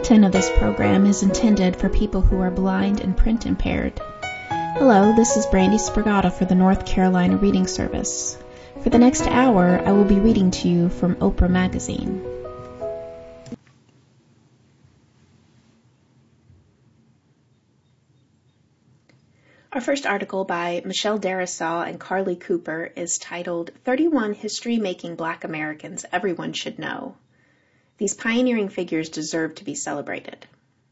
content of this program is intended for people who are blind and print impaired. Hello, this is Brandy Spragata for the North Carolina Reading Service. For the next hour, I will be reading to you from Oprah Magazine. Our first article by Michelle Darasaw and Carly Cooper is titled 31 History-Making Black Americans Everyone Should Know. These pioneering figures deserve to be celebrated.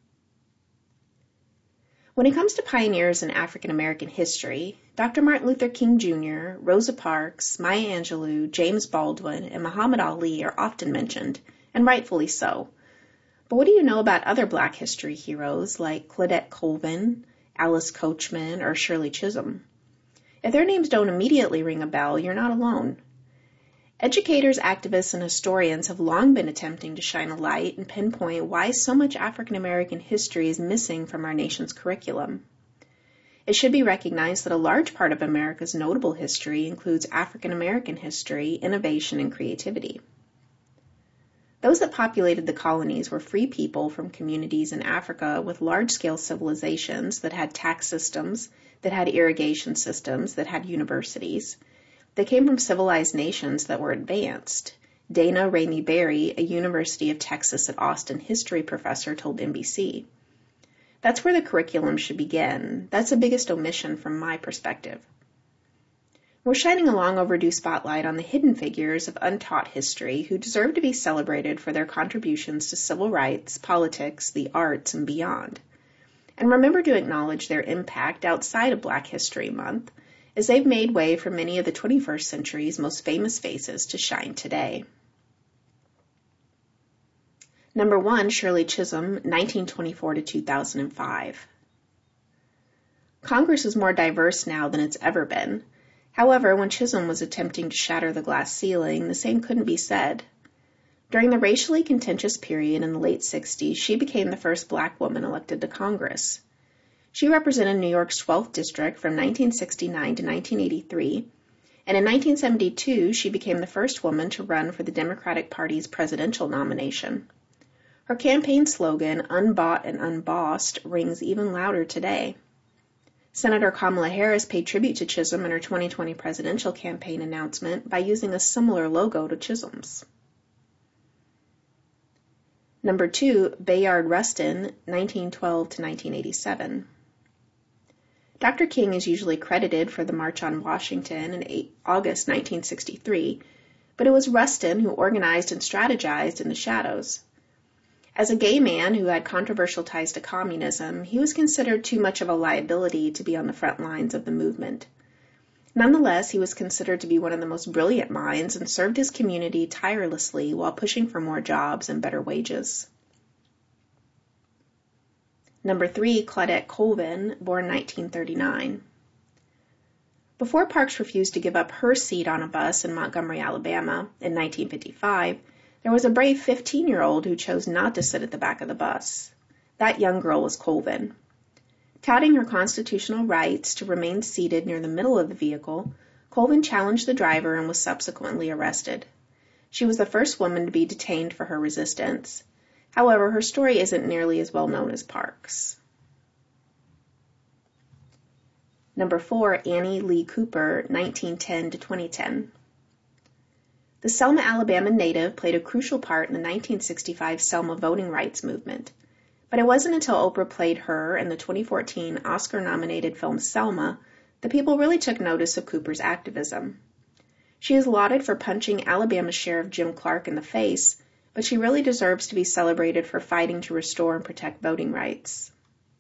When it comes to pioneers in African American history, Dr. Martin Luther King Jr., Rosa Parks, Maya Angelou, James Baldwin, and Muhammad Ali are often mentioned, and rightfully so. But what do you know about other Black history heroes like Claudette Colvin, Alice Coachman, or Shirley Chisholm? If their names don't immediately ring a bell, you're not alone. Educators, activists, and historians have long been attempting to shine a light and pinpoint why so much African American history is missing from our nation's curriculum. It should be recognized that a large part of America's notable history includes African American history, innovation, and creativity. Those that populated the colonies were free people from communities in Africa with large-scale civilizations that had tax systems, that had irrigation systems, that had universities. They came from civilized nations that were advanced. Dana Ramey Berry, a University of Texas at Austin history professor, told NBC. That's where the curriculum should begin. That's the biggest omission from my perspective. We're shining a long overdue spotlight on the hidden figures of untaught history who deserve to be celebrated for their contributions to civil rights, politics, the arts, and beyond. And remember to acknowledge their impact outside of Black History Month, as they've made way for many of the 21st century's most famous faces to shine today. Number 1, Shirley Chisholm, 1924 to 2005. Congress is more diverse now than it's ever been. However, when Chisholm was attempting to shatter the glass ceiling, the same couldn't be said. During the racially contentious period in the late 60s, she became the first Black woman elected to Congress. She represented New York's 12th District from 1969 to 1983, and in 1972 she became the first woman to run for the Democratic Party's presidential nomination. Her campaign slogan, "Unbought and Unbossed," rings even louder today. Senator Kamala Harris paid tribute to Chisholm in her 2020 presidential campaign announcement by using a similar logo to Chisholm's. Number 2, Bayard Rustin, 1912 to 1987. Dr. King is usually credited for the March on Washington in August 1963, but it was Rustin who organized and strategized in the shadows. As a gay man who had controversial ties to communism, he was considered too much of a liability to be on the front lines of the movement. Nonetheless, he was considered to be one of the most brilliant minds and served his community tirelessly while pushing for more jobs and better wages. Number 3, Claudette Colvin, born 1939. Before Parks refused to give up her seat on a bus in Montgomery, Alabama, in 1955, there was a brave 15-year-old who chose not to sit at the back of the bus. That young girl was Colvin. Touting her constitutional rights to remain seated near the middle of the vehicle, Colvin challenged the driver and was subsequently arrested. She was the first woman to be detained for her resistance. However, her story isn't nearly as well known as Parks. Number 4, Annie Lee Cooper, 1910 to 2010. The Selma, Alabama native played a crucial part in the 1965 Selma voting rights movement. But it wasn't until Oprah played her in the 2014 Oscar-nominated film Selma that people really took notice of Cooper's activism. She is lauded for punching Alabama Sheriff Jim Clark in the face, but she really deserves to be celebrated for fighting to restore and protect voting rights.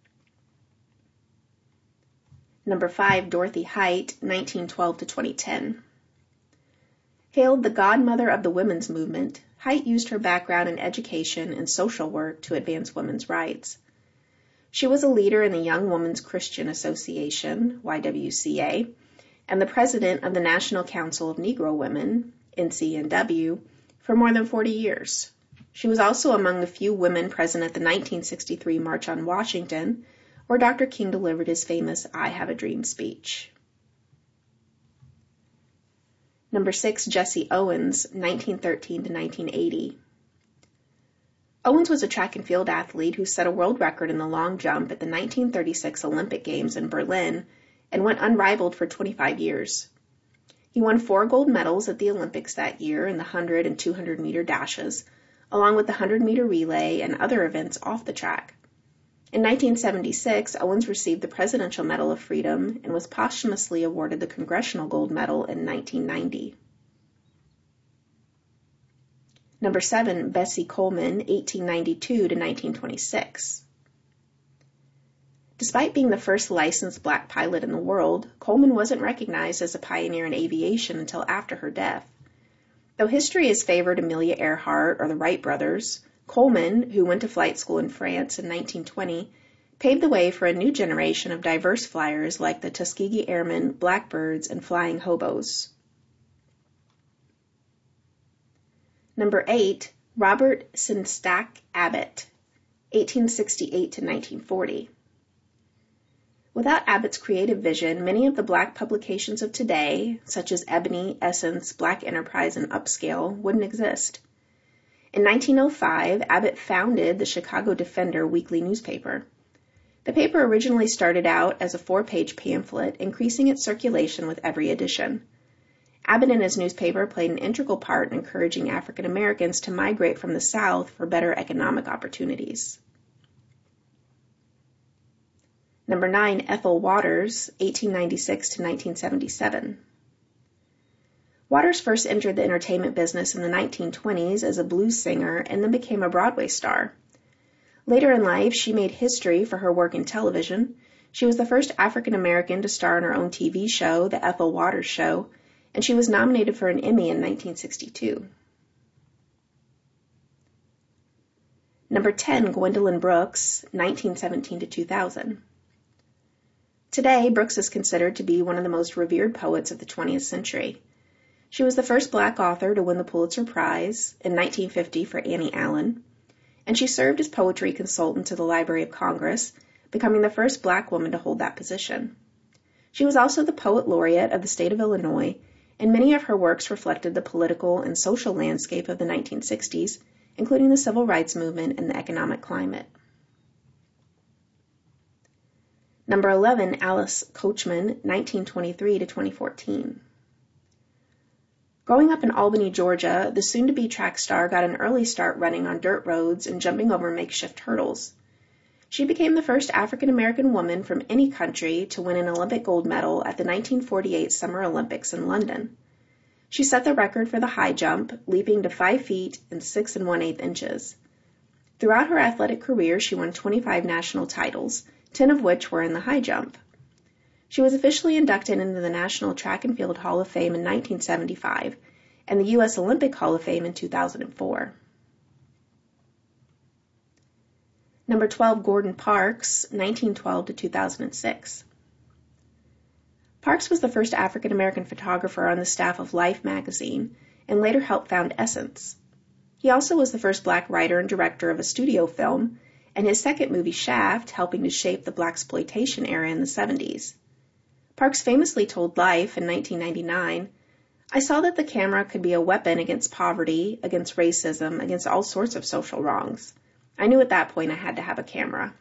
Number 5, Dorothy Height, 1912 to 2010. Hailed the godmother of the women's movement, Height used her background in education and social work to advance women's rights. She was a leader in the Young Women's Christian Association, YWCA, and the president of the National Council of Negro Women, NCNW, for more than 40 years. She was also among the few women present at the 1963 March on Washington, where Dr. King delivered his famous "I Have a Dream" speech. Number 6, Jesse Owens, 1913 to 1980. Owens was a track and field athlete who set a world record in the long jump at the 1936 Olympic Games in Berlin and went unrivaled for 25 years. He won 4 gold medals at the Olympics that year in the 100 and 200 meter dashes, along with the 100-meter relay and other events off the track. In 1976, Owens received the Presidential Medal of Freedom and was posthumously awarded the Congressional Gold Medal in 1990. Number 7, Bessie Coleman, 1892 to 1926. Despite being the first licensed black pilot in the world, Coleman wasn't recognized as a pioneer in aviation until after her death. Though history has favored Amelia Earhart or the Wright brothers, Coleman, who went to flight school in France in 1920, paved the way for a new generation of diverse flyers like the Tuskegee Airmen, Blackbirds, and Flying Hobos. Number 8, Robert Sengstacke Abbott, 1868 to 1940. Without Abbott's creative vision, many of the black publications of today, such as Ebony, Essence, Black Enterprise, and Upscale, wouldn't exist. In 1905, Abbott founded the Chicago Defender weekly newspaper. The paper originally started out as a 4-page pamphlet, increasing its circulation with every edition. Abbott and his newspaper played an integral part in encouraging African Americans to migrate from the South for better economic opportunities. Number 9, Ethel Waters, 1896 to 1977. Waters first entered the entertainment business in the 1920s as a blues singer and then became a Broadway star. Later in life, she made history for her work in television. She was the first African American to star in her own TV show, The Ethel Waters Show, and she was nominated for an Emmy in 1962. Number 10, Gwendolyn Brooks, 1917 to 2000. Today, Brooks is considered to be one of the most revered poets of the 20th century. She was the first black author to win the Pulitzer Prize in 1950 for Annie Allen, and she served as poetry consultant to the Library of Congress, becoming the first black woman to hold that position. She was also the poet laureate of the state of Illinois, and many of her works reflected the political and social landscape of the 1960s, including the civil rights movement and the economic climate. Number 11, Alice Coachman, 1923 to 2014. Growing up in Albany, Georgia, the soon-to-be track star got an early start running on dirt roads and jumping over makeshift hurdles. She became the first African-American woman from any country to win an Olympic gold medal at the 1948 Summer Olympics in London. She set the record for the high jump, leaping to 5 feet and 6 1/8 inches. Throughout her athletic career, she won 25 national titles, 10 of which were in the high jump. She was officially inducted into the National Track and Field Hall of Fame in 1975 and the U.S. Olympic Hall of Fame in 2004. Number 12, Gordon Parks, 1912 to 2006. Parks was the first African-American photographer on the staff of Life magazine and later helped found Essence. He also was the first black writer and director of a studio film, and his second movie, Shaft, helping to shape the blaxploitation era in the 70s. Parks famously told Life in 1999, "I saw that the camera could be a weapon against poverty, against racism, against all sorts of social wrongs. I knew at that point I had to have a camera."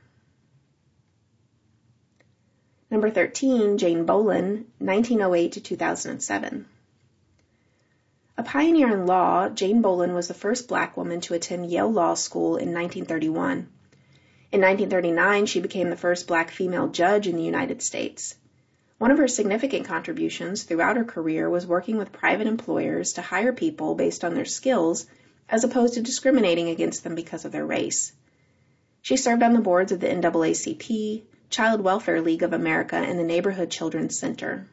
Number 13, Jane Bolin, 1908 to 2007. A pioneer in law, Jane Bolin was the first black woman to attend Yale Law School in 1931. In 1939, she became the first black female judge in the United States. One of her significant contributions throughout her career was working with private employers to hire people based on their skills as opposed to discriminating against them because of their race. She served on the boards of the NAACP, Child Welfare League of America, and the Neighborhood Children's Center.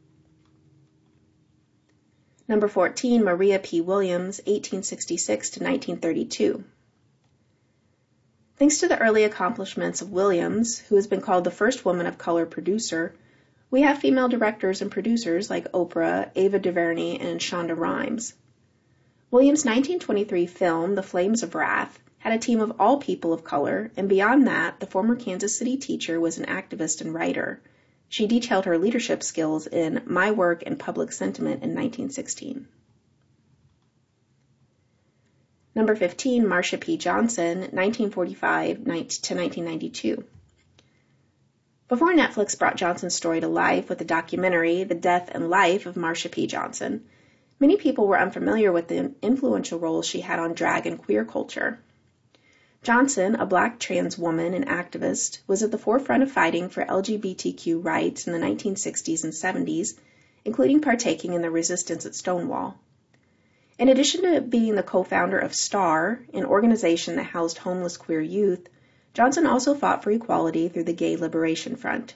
Number 14, Maria P. Williams, 1866 to 1932. Thanks to the early accomplishments of Williams, who has been called the first woman of color producer, we have female directors and producers like Oprah, Ava DuVernay, and Shonda Rhimes. Williams' 1923 film, The Flames of Wrath, had a team of all people of color, and beyond that, the former Kansas City teacher was an activist and writer. She detailed her leadership skills in My Work and Public Sentiment in 1916. Number 15, Marsha P. Johnson, 1945 to 1992. Before Netflix brought Johnson's story to life with the documentary The Death and Life of Marsha P. Johnson, many people were unfamiliar with the influential role she had on drag and queer culture. Johnson, a black trans woman and activist, was at the forefront of fighting for LGBTQ rights in the 1960s and 70s, including partaking in the resistance at Stonewall. In addition to being the co-founder of STAR, an organization that housed homeless queer youth, Johnson also fought for equality through the Gay Liberation Front.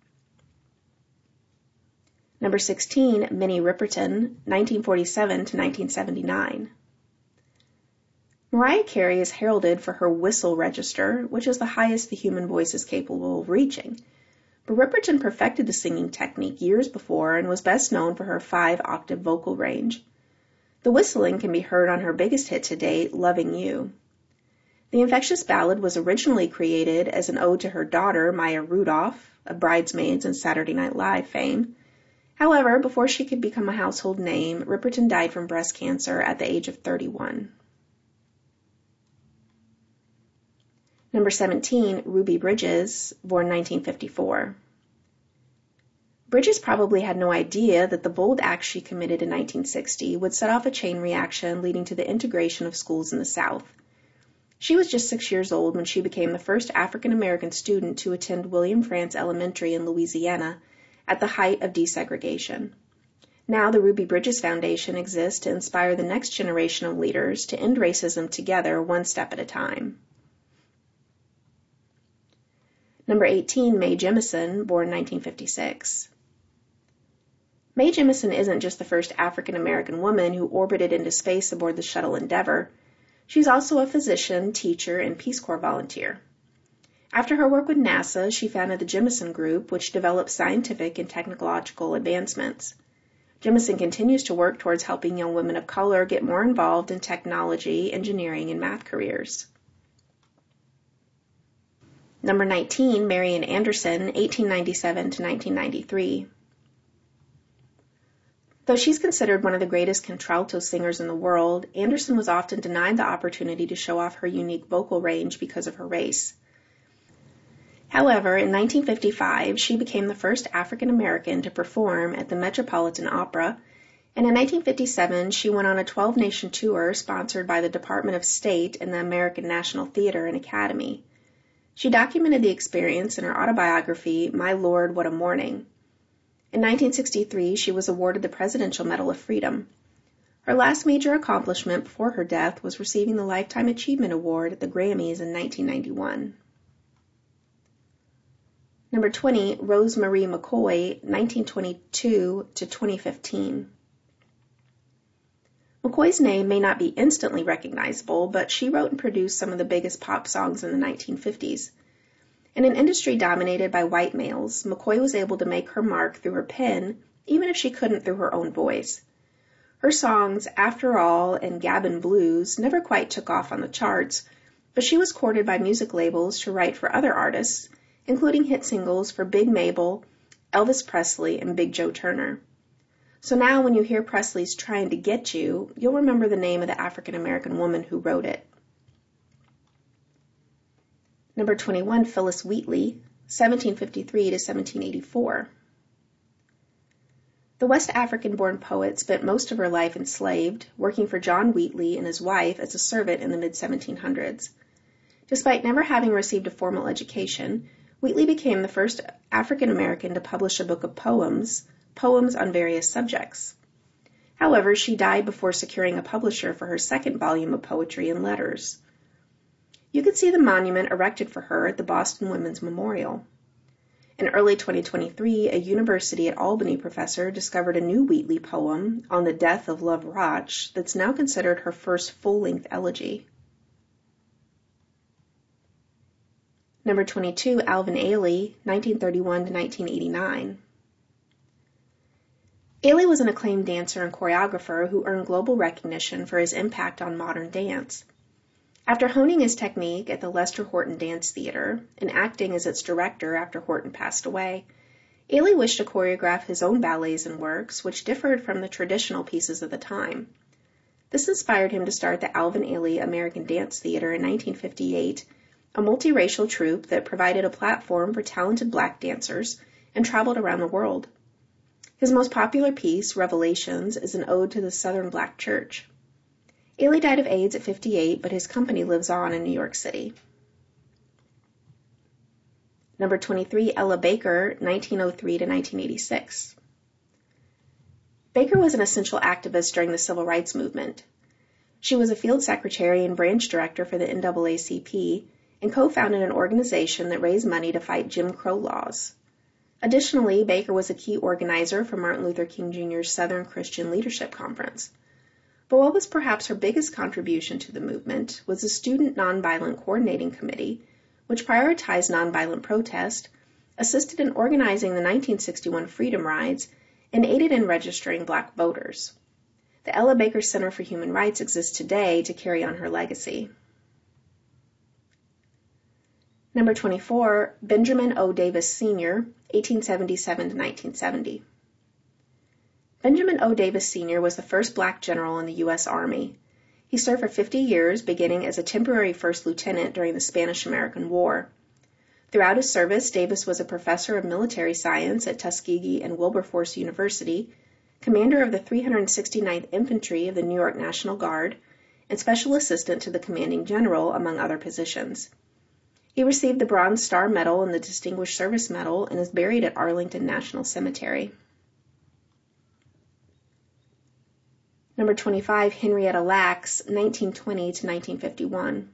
Number 16, Minnie Riperton, 1947 to 1979. Mariah Carey is heralded for her whistle register, which is the highest the human voice is capable of reaching. But Riperton perfected the singing technique years before and was best known for her 5-octave vocal range. The whistling can be heard on her biggest hit to date, Loving You. The infectious ballad was originally created as an ode to her daughter, Maya Rudolph, of Bridesmaids and Saturday Night Live fame. However, before she could become a household name, Riperton died from breast cancer at the age of 31. Number 17, Ruby Bridges, born 1954. Bridges probably had no idea that the bold act she committed in 1960 would set off a chain reaction leading to the integration of schools in the South. She was just 6 years old when she became the first African-American student to attend William Frantz Elementary in Louisiana at the height of desegregation. Now the Ruby Bridges Foundation exists to inspire the next generation of leaders to end racism together, one step at a time. Number 18, Mae Jemison, born 1956. Mae Jemison isn't just the first African-American woman who orbited into space aboard the shuttle Endeavour. She's also a physician, teacher, and Peace Corps volunteer. After her work with NASA, she founded the Jemison Group, which developed scientific and technological advancements. Jemison continues to work towards helping young women of color get more involved in technology, engineering, and math careers. Number 19, Marian Anderson, 1897 to 1993. Though she's considered one of the greatest contralto singers in the world, Anderson was often denied the opportunity to show off her unique vocal range because of her race. However, in 1955, she became the first African American to perform at the Metropolitan Opera, and in 1957, she went on a 12-nation tour sponsored by the Department of State and the American National Theater and Academy. She documented the experience in her autobiography, My Lord, What a Morning. In 1963, she was awarded the Presidential Medal of Freedom. Her last major accomplishment before her death was receiving the Lifetime Achievement Award at the Grammys in 1991. Number 20, Rose Marie McCoy, 1922 to 2015. McCoy's name may not be instantly recognizable, but she wrote and produced some of the biggest pop songs in the 1950s. In an industry dominated by white males, McCoy was able to make her mark through her pen, even if she couldn't through her own voice. Her songs, After All and Gabbin' Blues, never quite took off on the charts, but she was courted by music labels to write for other artists, including hit singles for Big Mabel, Elvis Presley, and Big Joe Turner. So now when you hear Presley's Trying to Get You, you'll remember the name of the African-American woman who wrote it. Number 21, Phyllis Wheatley, 1753 to 1784. The West African-born poet spent most of her life enslaved, working for John Wheatley and his wife as a servant in the mid-1700s. Despite never having received a formal education, Wheatley became the first African-American to publish a book of poems on various subjects. However, she died before securing a publisher for her second volume of poetry and letters. You can see the monument erected for her at the Boston Women's Memorial. In early 2023, a University at Albany professor discovered a new Wheatley poem, On the Death of Love Roch, that's now considered her first full-length elegy. Number 22, Alvin Ailey, 1931 to 1989. Ailey was an acclaimed dancer and choreographer who earned global recognition for his impact on modern dance. After honing his technique at the Lester Horton Dance Theater and acting as its director after Horton passed away, Ailey wished to choreograph his own ballets and works, which differed from the traditional pieces of the time. This inspired him to start the Alvin Ailey American Dance Theater in 1958, a multiracial troupe that provided a platform for talented black dancers and traveled around the world. His most popular piece, Revelations, is an ode to the Southern Black Church. Ailey died of AIDS at 58, but his company lives on in New York City. Number 23, Ella Baker, 1903 to 1986. Baker was an essential activist during the Civil Rights Movement. She was a field secretary and branch director for the NAACP and co-founded an organization that raised money to fight Jim Crow laws. Additionally, Baker was a key organizer for Martin Luther King Jr.'s Southern Christian Leadership Conference. But what was perhaps her biggest contribution to the movement was the Student Nonviolent Coordinating Committee, which prioritized nonviolent protest, assisted in organizing the 1961 Freedom Rides, and aided in registering black voters. The Ella Baker Center for Human Rights exists today to carry on her legacy. Number 24, Benjamin O. Davis Sr., 1877 to 1970. Benjamin O. Davis Sr. was the first black general in the U.S. Army. He served for 50 years, beginning as a temporary first lieutenant during the Spanish-American War. Throughout his service, Davis was a professor of military science at Tuskegee and Wilberforce University, commander of the 369th Infantry of the New York National Guard, and special assistant to the commanding general, among other positions. He received the Bronze Star Medal and the Distinguished Service Medal and is buried at Arlington National Cemetery. Number 25, Henrietta Lacks, 1920 to 1951.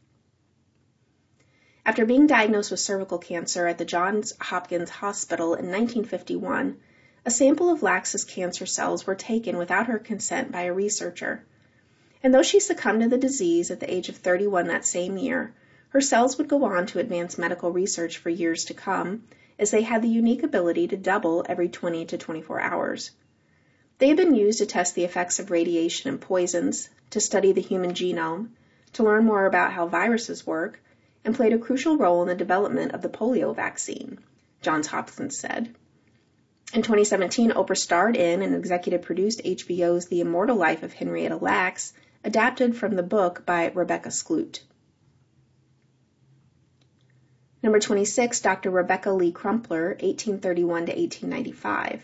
After being diagnosed with cervical cancer at the Johns Hopkins Hospital in 1951, a sample of Lacks's cancer cells were taken without her consent by a researcher. And though she succumbed to the disease at the age of 31 that same year, her cells would go on to advance medical research for years to come, as they had the unique ability to double every 20 to 24 hours. They have been used to test the effects of radiation and poisons, to study the human genome, to learn more about how viruses work, and played a crucial role in the development of the polio vaccine, Johns Hopkins said. In 2017, Oprah starred in and executive produced HBO's The Immortal Life of Henrietta Lacks, adapted from the book by Rebecca Skloot. Number 26, Dr. Rebecca Lee Crumpler, 1831 to 1895.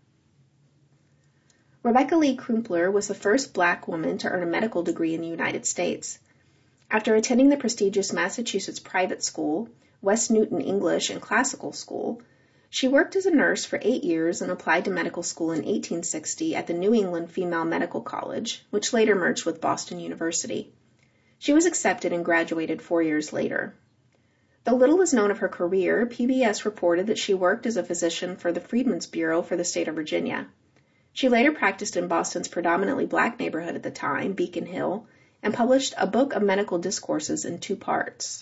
Rebecca Lee Crumpler was the first black woman to earn a medical degree in the United States. After attending the prestigious Massachusetts private school, West Newton English and Classical School, she worked as a nurse for 8 years and applied to medical school in 1860 at the New England Female Medical College, which later merged with Boston University. She was accepted and graduated 4 years later. Though little is known of her career, PBS reported that she worked as a physician for the Freedmen's Bureau for the state of Virginia. She later practiced in Boston's predominantly black neighborhood at the time, Beacon Hill, and published a book of medical discourses in 2 parts.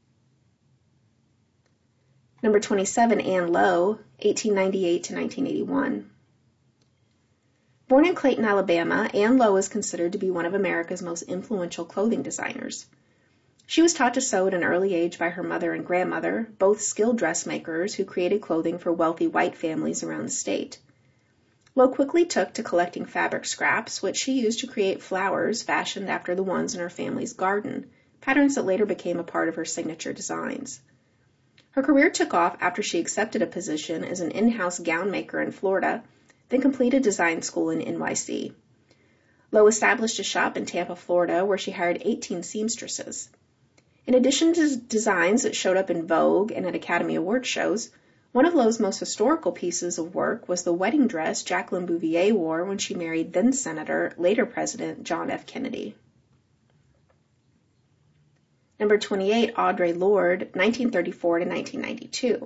Number 27, Ann Lowe, 1898 to 1981. Born in Clayton, Alabama, Ann Lowe is considered to be one of America's most influential clothing designers. She was taught to sew at an early age by her mother and grandmother, both skilled dressmakers who created clothing for wealthy white families around the state. Lowe quickly took to collecting fabric scraps, which she used to create flowers fashioned after the ones in her family's garden, patterns that later became a part of her signature designs. Her career took off after she accepted a position as an in-house gown maker in Florida, then completed design school in NYC. Lowe established a shop in Tampa, Florida, where she hired 18 seamstresses. In addition to designs that showed up in Vogue and at Academy Award shows, one of Lowe's most historical pieces of work was the wedding dress Jacqueline Bouvier wore when she married then-Senator, later President John F. Kennedy. Number 28, Audre Lorde, 1934 to 1992.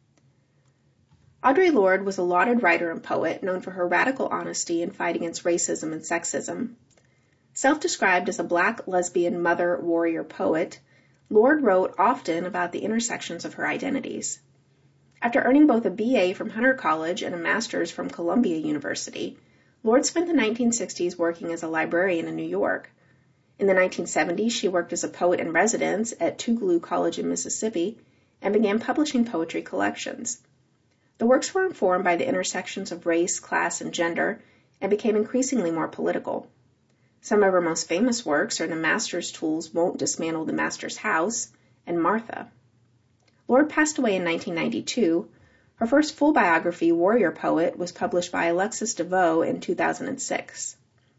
Audre Lorde was a lauded writer and poet known for her radical honesty in fight against racism and sexism. Self-described as a black lesbian mother warrior poet, Lorde wrote often about the intersections of her identities. After earning both a BA from Hunter College and a master's from Columbia University, Lorde spent the 1960s working as a librarian in New York. In the 1970s, she worked as a poet in residence at Tougaloo College in Mississippi and began publishing poetry collections. The works were informed by the intersections of race, class, and gender and became increasingly more political. Some of her most famous works are The Master's Tools Won't Dismantle the Master's House and Martha. Lord passed away in 1992. Her first full biography, Warrior Poet, was published by Alexis DeVoe in 2006.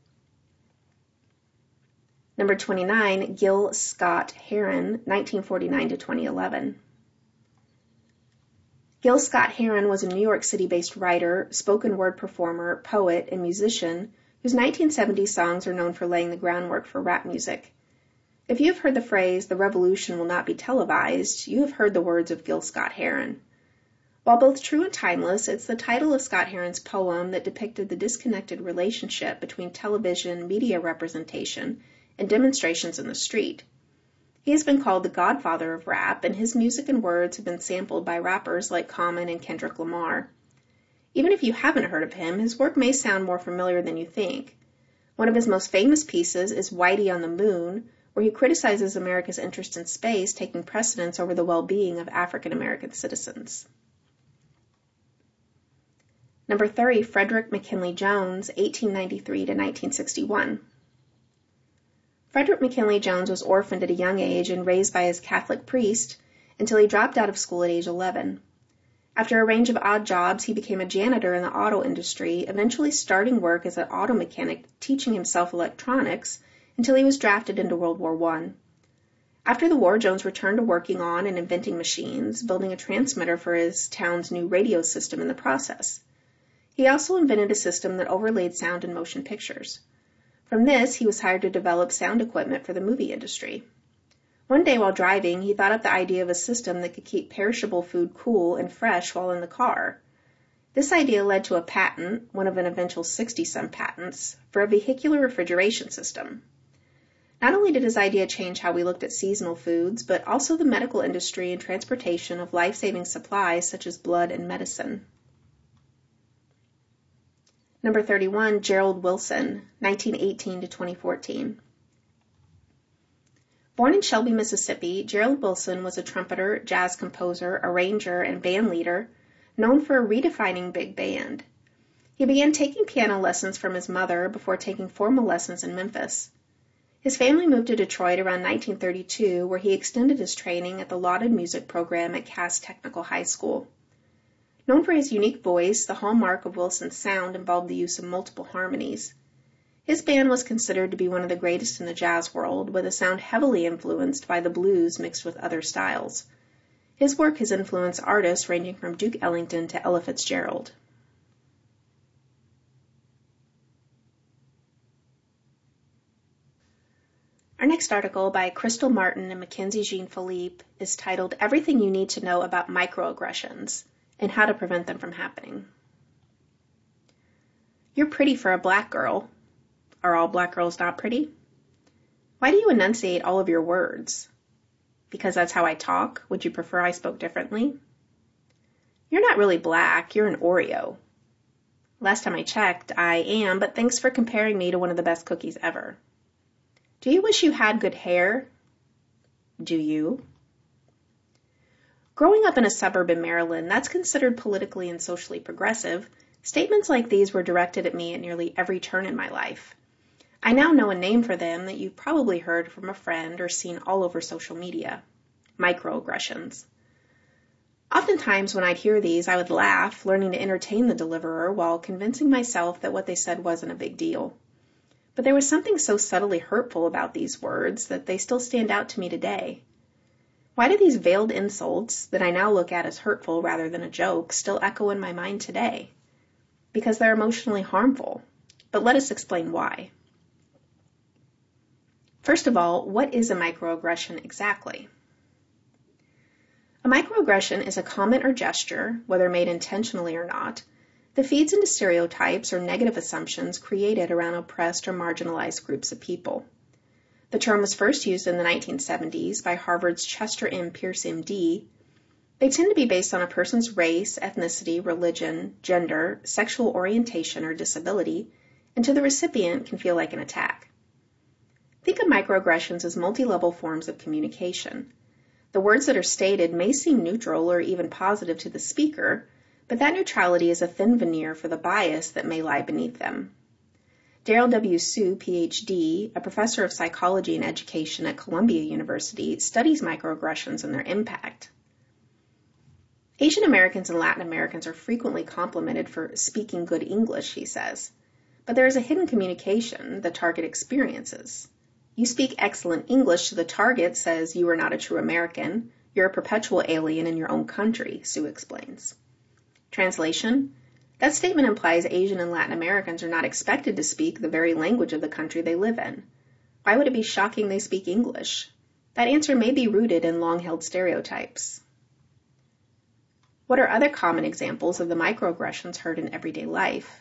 Number 29, Gil Scott-Heron, 1949 to 2011. Gil Scott-Heron was a New York City-based writer, spoken word performer, poet, and musician whose 1970s songs are known for laying the groundwork for rap music. If you have heard the phrase, "the revolution will not be televised," you have heard the words of Gil Scott-Heron. While both true and timeless, it's the title of Scott-Heron's poem that depicted the disconnected relationship between television, media representation, and demonstrations in the street. He has been called the godfather of rap, and his music and words have been sampled by rappers like Common and Kendrick Lamar. Even if you haven't heard of him, his work may sound more familiar than you think. One of his most famous pieces is Whitey on the Moon, where he criticizes America's interest in space taking precedence over the well-being of African American citizens. Number 30, Frederick McKinley Jones, 1893 to 1961. Frederick McKinley Jones was orphaned at a young age and raised by his Catholic priest until he dropped out of school at age 11. After a range of odd jobs, he became a janitor in the auto industry, eventually starting work as an auto mechanic, teaching himself electronics until he was drafted into World War I. After the war, Jones returned to working on and inventing machines, building a transmitter for his town's new radio system in the process. He also invented a system that overlaid sound in motion pictures. From this, he was hired to develop sound equipment for the movie industry. One day while driving, he thought up the idea of a system that could keep perishable food cool and fresh while in the car. This idea led to a patent, one of an eventual 60-some patents, for a vehicular refrigeration system. Not only did his idea change how we looked at seasonal foods, but also the medical industry and transportation of life-saving supplies such as blood and medicine. Number 31, Gerald Wilson, 1918 to 2014. Born in Shelby, Mississippi, Gerald Wilson was a trumpeter, jazz composer, arranger, and band leader, known for redefining big band. He began taking piano lessons from his mother before taking formal lessons in Memphis. His family moved to Detroit around 1932, where he extended his training at the lauded music program at Cass Technical High School. Known for his unique voice, the hallmark of Wilson's sound involved the use of multiple harmonies. His band was considered to be one of the greatest in the jazz world, with a sound heavily influenced by the blues mixed with other styles. His work has influenced artists ranging from Duke Ellington to Ella Fitzgerald. Our next article by Crystal Martin and Mackenzie Jean Philippe is titled Everything You Need to Know About Microaggressions and How to Prevent Them from Happening. You're pretty for a black girl. Are all black girls not pretty? Why do you enunciate all of your words? Because that's how I talk? Would you prefer I spoke differently? You're not really black, you're an Oreo. Last time I checked, I am, but thanks for comparing me to one of the best cookies ever. Do you wish you had good hair? Do you? Growing up in a suburb in Maryland, that's considered politically and socially progressive. Statements like these were directed at me at nearly every turn in my life. I now know a name for them that you've probably heard from a friend or seen all over social media: microaggressions. Oftentimes when I'd hear these, I would laugh, learning to entertain the deliverer while convincing myself that what they said wasn't a big deal. But there was something so subtly hurtful about these words that they still stand out to me today. Why do these veiled insults, that I now look at as hurtful rather than a joke, still echo in my mind today? Because they're emotionally harmful. But let us explain why. First of all, what is a microaggression exactly? A microaggression is a comment or gesture, whether made intentionally or not, that feeds into stereotypes or negative assumptions created around oppressed or marginalized groups of people. The term was first used in the 1970s by Harvard's Chester M. Pierce, M.D. They tend to be based on a person's race, ethnicity, religion, gender, sexual orientation, or disability, and to the recipient can feel like an attack. Think of microaggressions as multi-level forms of communication. The words that are stated may seem neutral or even positive to the speaker, but that neutrality is a thin veneer for the bias that may lie beneath them. Daryl W. Sue, Ph.D., a professor of psychology and education at Columbia University, studies microaggressions and their impact. Asian Americans and Latin Americans are frequently complimented for speaking good English, he says. But there is a hidden communication the target experiences. You speak excellent English, so the target says you are not a true American. You're a perpetual alien in your own country, Sue explains. Translation: that statement implies Asian and Latin Americans are not expected to speak the very language of the country they live in. Why would it be shocking they speak English? That answer may be rooted in long-held stereotypes. What are other common examples of the microaggressions heard in everyday life?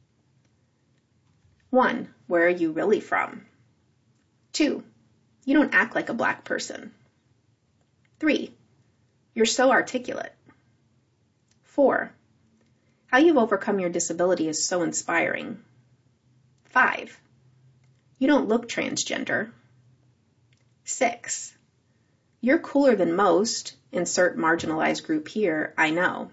1. Where are you really from? 2. You don't act like a black person. 3. You're so articulate. 4. How you've overcome your disability is so inspiring. 5. You don't look transgender. 6. You're cooler than most, insert marginalized group here, I know.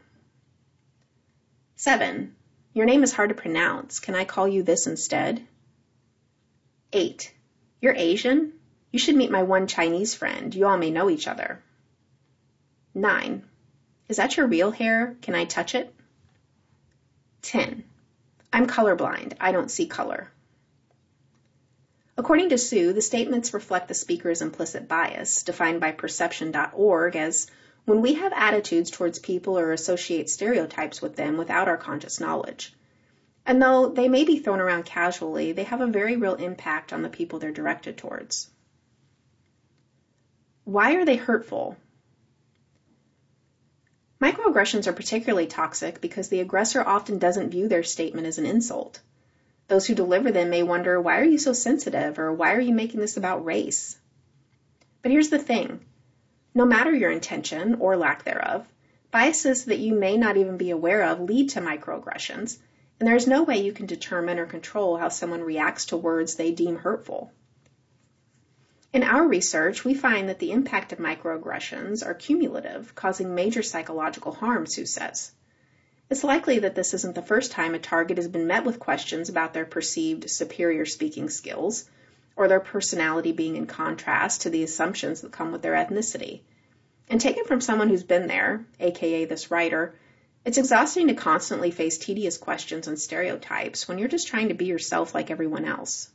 7. Your name is hard to pronounce. Can I call you this instead? 8. You're Asian? You should meet my one Chinese friend. You all may know each other. 9. Is that your real hair? Can I touch it? 10. I'm colorblind. I don't see color. According to Sue, the statements reflect the speaker's implicit bias, defined by Perception.org as when we have attitudes towards people or associate stereotypes with them without our conscious knowledge. And though they may be thrown around casually, they have a very real impact on the people they're directed towards. Why are they hurtful? Microaggressions are particularly toxic because the aggressor often doesn't view their statement as an insult. Those who deliver them may wonder, why are you so sensitive, or why are you making this about race? But here's the thing. No matter your intention, or lack thereof, biases that you may not even be aware of lead to microaggressions, and there is no way you can determine or control how someone reacts to words they deem hurtful. In our research, we find that the impact of microaggressions are cumulative, causing major psychological harm, Sue says. It's likely that this isn't the first time a target has been met with questions about their perceived superior speaking skills, or their personality being in contrast to the assumptions that come with their ethnicity. And taken from someone who's been there, aka this writer, it's exhausting to constantly face tedious questions and stereotypes when you're just trying to be yourself like everyone else.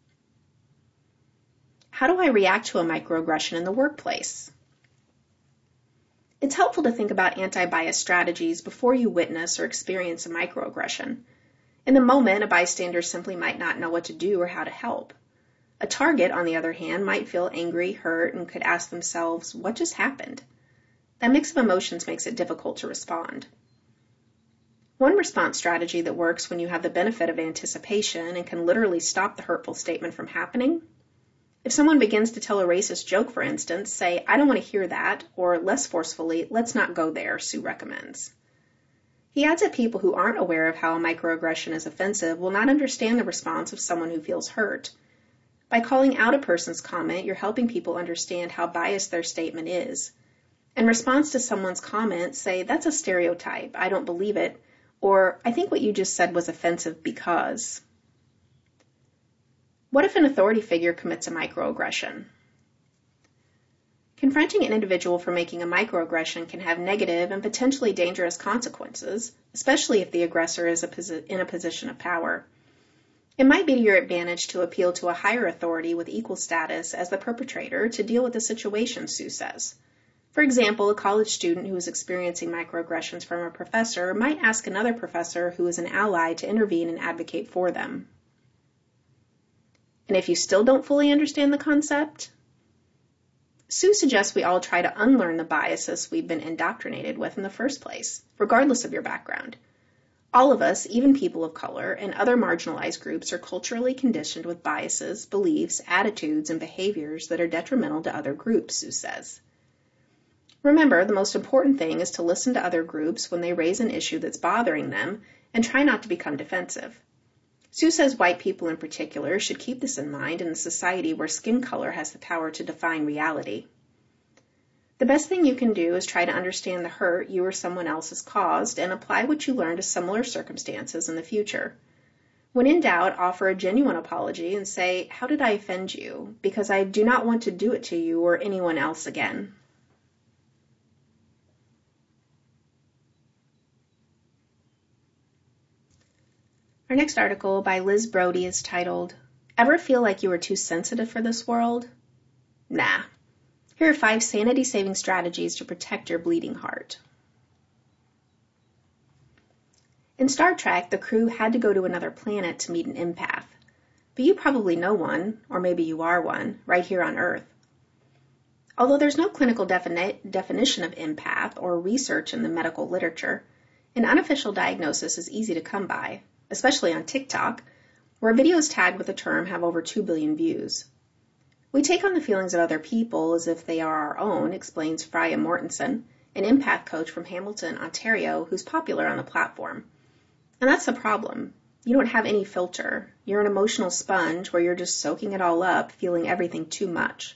How do I react to a microaggression in the workplace? It's helpful to think about anti-bias strategies before you witness or experience a microaggression. In the moment, a bystander simply might not know what to do or how to help. A target, on the other hand, might feel angry, hurt, and could ask themselves, what just happened? That mix of emotions makes it difficult to respond. One response strategy that works when you have the benefit of anticipation and can literally stop the hurtful statement from happening. If someone begins to tell a racist joke, for instance, say, I don't want to hear that, or less forcefully, let's not go there, Sue recommends. He adds that people who aren't aware of how a microaggression is offensive will not understand the response of someone who feels hurt. By calling out a person's comment, you're helping people understand how biased their statement is. In response to someone's comment, say, that's a stereotype, I don't believe it, or I think what you just said was offensive because. What if an authority figure commits a microaggression? Confronting an individual for making a microaggression can have negative and potentially dangerous consequences, especially if the aggressor is in a position of power. It might be to your advantage to appeal to a higher authority with equal status as the perpetrator to deal with the situation, Sue says. For example, a college student who is experiencing microaggressions from a professor might ask another professor who is an ally to intervene and advocate for them. And if you still don't fully understand the concept, Sue suggests we all try to unlearn the biases we've been indoctrinated with in the first place, regardless of your background. All of us, even people of color and other marginalized groups, are culturally conditioned with biases, beliefs, attitudes, and behaviors that are detrimental to other groups, Sue says. Remember, the most important thing is to listen to other groups when they raise an issue that's bothering them and try not to become defensive. Sue says white people in particular should keep this in mind in a society where skin color has the power to define reality. The best thing you can do is try to understand the hurt you or someone else has caused and apply what you learned to similar circumstances in the future. When in doubt, offer a genuine apology and say, "How did I offend you? Because I do not want to do it to you or anyone else again." Our next article by Liz Brody is titled, "Ever Feel Like You Were Too Sensitive for This World? Nah. Here are 5 sanity-saving strategies to protect your bleeding heart." In Star Trek, the crew had to go to another planet to meet an empath. But you probably know one, or maybe you are one, right here on Earth. Although there's no clinical definition of empath or research in the medical literature, an unofficial diagnosis is easy to come by, especially on TikTok, where videos tagged with the term have over 2 billion views. "We take on the feelings of other people as if they are our own," explains Freya Mortensen, an empath coach from Hamilton, Ontario, who's popular on the platform. And that's the problem. You don't have any filter. You're an emotional sponge where you're just soaking it all up, feeling everything too much.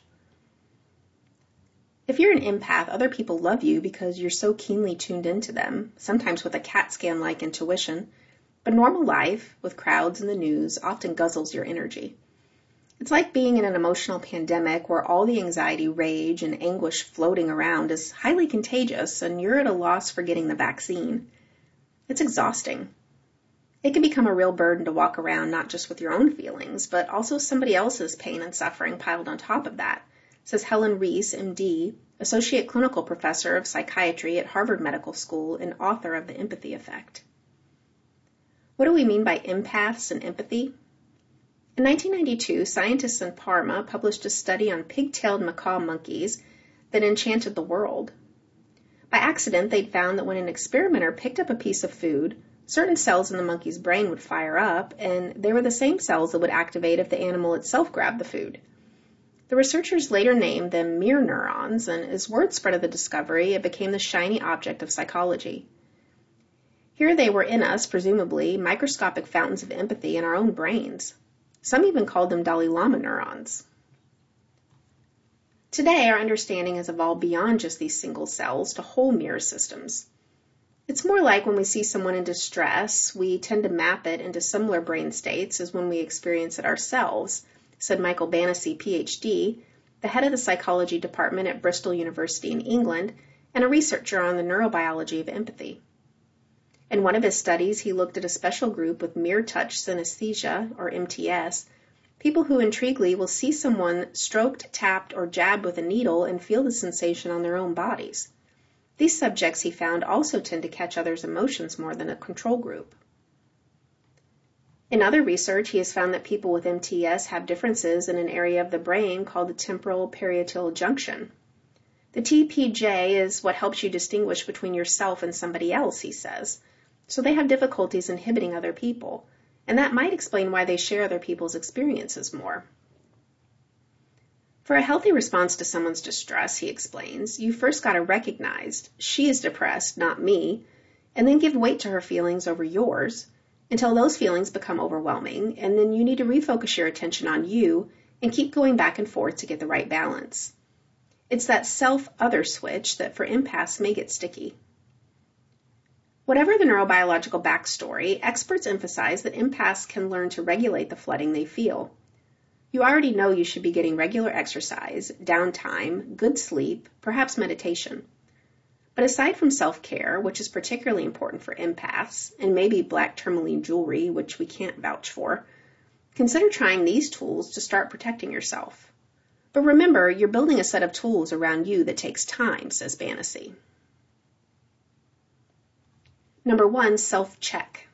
If you're an empath, other people love you because you're so keenly tuned into them, sometimes with a CAT scan-like intuition, but normal life, with crowds and the news, often guzzles your energy. It's like being in an emotional pandemic where all the anxiety, rage, and anguish floating around is highly contagious and you're at a loss for getting the vaccine. It's exhausting. It can become a real burden to walk around not just with your own feelings, but also somebody else's pain and suffering piled on top of that, says Helen Reese, MD, Associate Clinical Professor of Psychiatry at Harvard Medical School and author of The Empathy Effect. What do we mean by empaths and empathy? In 1992, scientists in Parma published a study on pig-tailed macaw monkeys that enchanted the world. By accident, they'd found that when an experimenter picked up a piece of food, certain cells in the monkey's brain would fire up, and they were the same cells that would activate if the animal itself grabbed the food. The researchers later named them mirror neurons, and as word spread of the discovery, it became the shiny object of psychology. Here they were in us, presumably, microscopic fountains of empathy in our own brains. Some even called them Dalai Lama neurons. Today, our understanding has evolved beyond just these single cells to whole mirror systems. It's more like when we see someone in distress, we tend to map it into similar brain states as when we experience it ourselves, said Michael Bannacy, PhD, the head of the psychology department at Bristol University in England, and a researcher on the neurobiology of empathy. In one of his studies, he looked at a special group with mirror touch synesthesia, or MTS, people who intriguingly will see someone stroked, tapped, or jabbed with a needle and feel the sensation on their own bodies. These subjects, he found, also tend to catch others' emotions more than a control group. In other research, he has found that people with MTS have differences in an area of the brain called the temporal parietal junction. The TPJ is what helps you distinguish between yourself and somebody else, he says. So they have difficulties inhibiting other people, and that might explain why they share other people's experiences more. For a healthy response to someone's distress, he explains, you first got to recognize she is depressed, not me, and then give weight to her feelings over yours until those feelings become overwhelming, and then you need to refocus your attention on you and keep going back and forth to get the right balance. It's that self-other switch that for empaths may get sticky. Whatever the neurobiological backstory, experts emphasize that empaths can learn to regulate the flooding they feel. You already know you should be getting regular exercise, downtime, good sleep, perhaps meditation. But aside from self-care, which is particularly important for empaths, and maybe black tourmaline jewelry, which we can't vouch for, consider trying these tools to start protecting yourself. But remember, you're building a set of tools around you that takes time, says Bannacy. Number 1, self-check.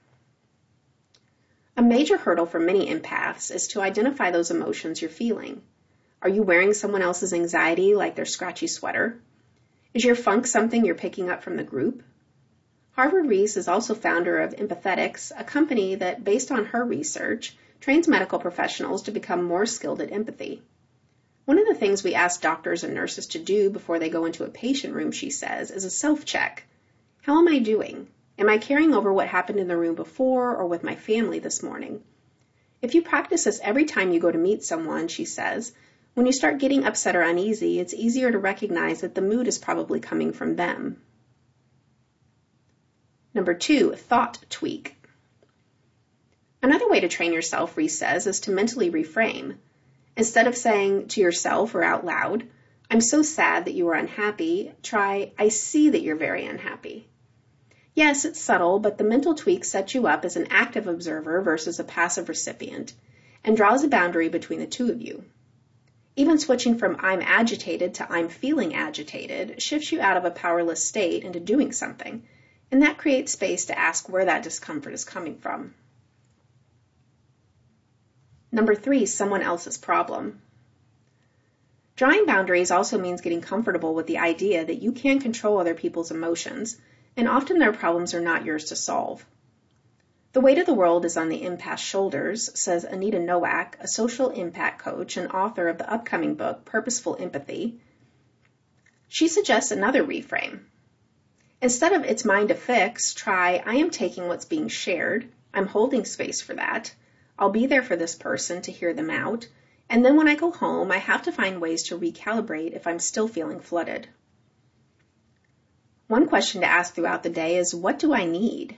A major hurdle for many empaths is to identify those emotions you're feeling. Are you wearing someone else's anxiety like their scratchy sweater? Is your funk something you're picking up from the group? Harvard Reese is also founder of Empathetics, a company that, based on her research, trains medical professionals to become more skilled at empathy. One of the things we ask doctors and nurses to do before they go into a patient room, she says, is a self-check. How am I doing? Am I carrying over what happened in the room before or with my family this morning? If you practice this every time you go to meet someone, she says, when you start getting upset or uneasy, it's easier to recognize that the mood is probably coming from them. Number 2, thought tweak. Another way to train yourself, Reese says, is to mentally reframe. Instead of saying to yourself or out loud, "I'm so sad that you are unhappy," try, "I see that you're very unhappy." Yes, it's subtle, but the mental tweak sets you up as an active observer versus a passive recipient and draws a boundary between the two of you. Even switching from "I'm agitated" to "I'm feeling agitated" shifts you out of a powerless state into doing something, and that creates space to ask where that discomfort is coming from. Number 3, someone else's problem. Drawing boundaries also means getting comfortable with the idea that you can control other people's emotions, and often their problems are not yours to solve. The weight of the world is on the empath's shoulders, says Anita Nowak, a social impact coach and author of the upcoming book, Purposeful Empathy. She suggests another reframe. Instead of "it's mine to fix," try, "I am taking what's being shared, I'm holding space for that, I'll be there for this person to hear them out, and then when I go home, I have to find ways to recalibrate if I'm still feeling flooded." One question to ask throughout the day is, what do I need?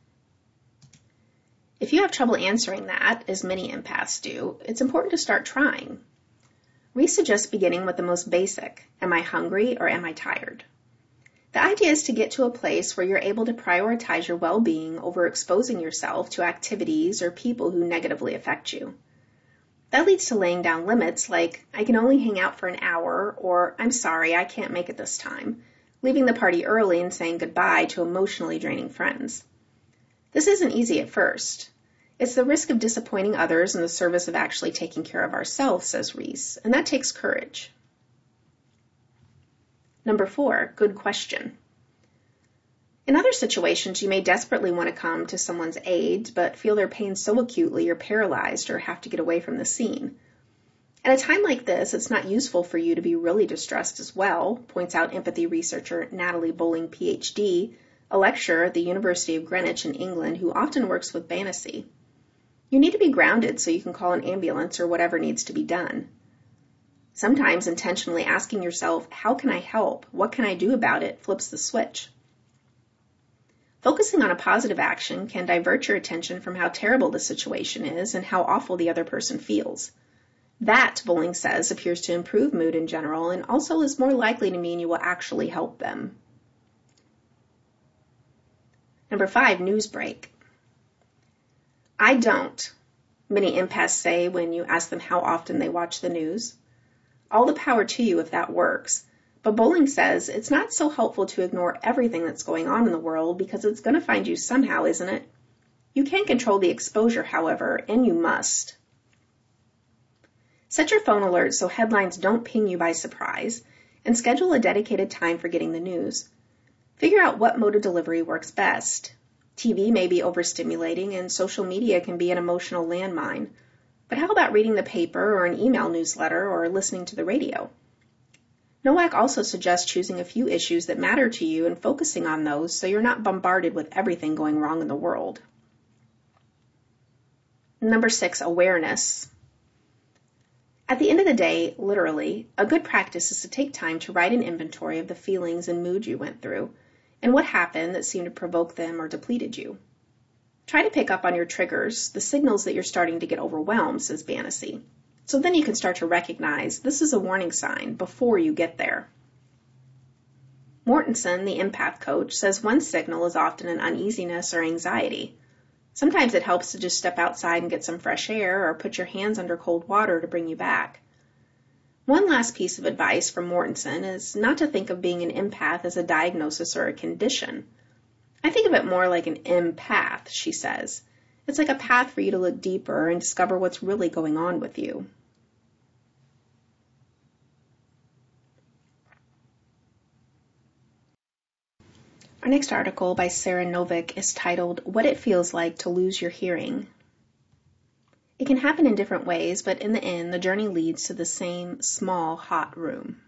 If you have trouble answering that, as many empaths do, it's important to start trying. Reese suggests beginning with the most basic, am I hungry or am I tired? The idea is to get to a place where you're able to prioritize your well-being over exposing yourself to activities or people who negatively affect you. That leads to laying down limits like, "I can only hang out for an hour," or "I'm sorry, I can't make it this time," leaving the party early and saying goodbye to emotionally draining friends. This isn't easy at first. It's the risk of disappointing others in the service of actually taking care of ourselves, says Reese, and that takes courage. Number 4, good question. In other situations, you may desperately want to come to someone's aid, but feel their pain so acutely you're paralyzed or have to get away from the scene. At a time like this, it's not useful for you to be really distressed as well, points out empathy researcher Natalie Bowling, PhD, a lecturer at the University of Greenwich in England who often works with Banassi. You need to be grounded so you can call an ambulance or whatever needs to be done. Sometimes intentionally asking yourself, "How can I help? What can I do about it?" flips the switch. Focusing on a positive action can divert your attention from how terrible the situation is and how awful the other person feels. That, Bowling says, appears to improve mood in general and also is more likely to mean you will actually help them. Number 5, news break. I don't, many empaths say when you ask them how often they watch the news. All the power to you if that works. But Bowling says it's not so helpful to ignore everything that's going on in the world because it's going to find you somehow, isn't it? You can control the exposure, however, and you must. Set your phone alert so headlines don't ping you by surprise, and schedule a dedicated time for getting the news. Figure out what mode of delivery works best. TV may be overstimulating, and social media can be an emotional landmine. But how about reading the paper or an email newsletter or listening to the radio? Nowak also suggests choosing a few issues that matter to you and focusing on those so you're not bombarded with everything going wrong in the world. Number 6, awareness. At the end of the day, literally, a good practice is to take time to write an inventory of the feelings and mood you went through and what happened that seemed to provoke them or depleted you. Try to pick up on your triggers, the signals that you're starting to get overwhelmed, says Banassi. So then you can start to recognize this is a warning sign before you get there. Mortensen, the empath coach, says one signal is often an uneasiness or anxiety. Sometimes it helps to just step outside and get some fresh air or put your hands under cold water to bring you back. One last piece of advice from Mortensen is not to think of being an empath as a diagnosis or a condition. I think of it more like an empath, she says. It's like a path for you to look deeper and discover what's really going on with you. Our next article by Sarah Novick is titled, What It Feels Like to Lose Your Hearing. It can happen in different ways, but in the end, the journey leads to the same small, hot room.